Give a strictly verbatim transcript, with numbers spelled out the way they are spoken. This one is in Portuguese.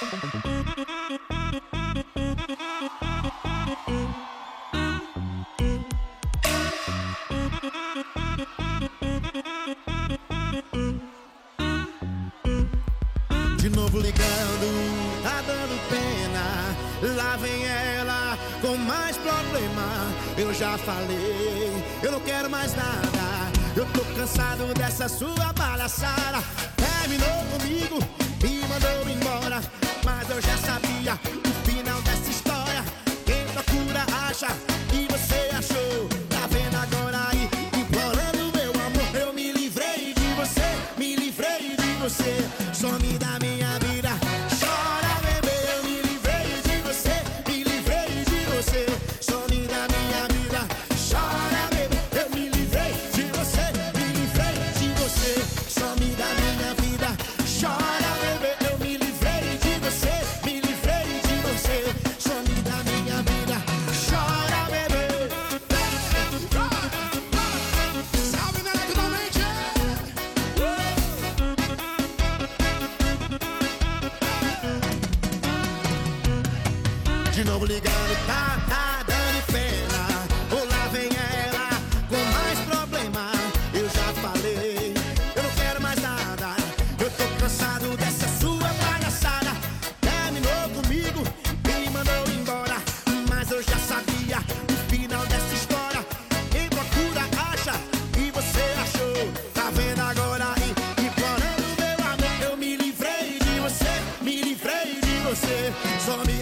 De novo ligando, tá dando pena. Lá vem ela com mais problema. Eu já falei, eu não quero mais nada. Eu tô cansado dessa sua palhaçada. Terminou comigo e mandou embora, mas eu já sabia o final dessa história. Quem procura acha e você achou. Tá vendo agora aí, implorando meu amor. Eu me livrei de você, me livrei de você. Some da minha vida, chora bebê. Eu me livrei de você, me livrei de você. Some da minha vida, chora bebê. Eu me livrei de você, me livrei de você. Some da minha vida, chora bebê. Eu me livrei de você, me livrei de você. Some da minha vida, chora bebê. Salve naturalmente. De novo ligando, tá, tá dando pena. Ou lá vem ela com mais problema. Eu já falei, eu não quero mais nada. Eu tô cansado dessa sua palhaçada. Terminou comigo e mandou embora, mas eu já sabia o final dessa história. Quem procura acha e você achou. Tá vendo agora aí, implorando meu amor. Eu me livrei de você, me livrei de você. Só me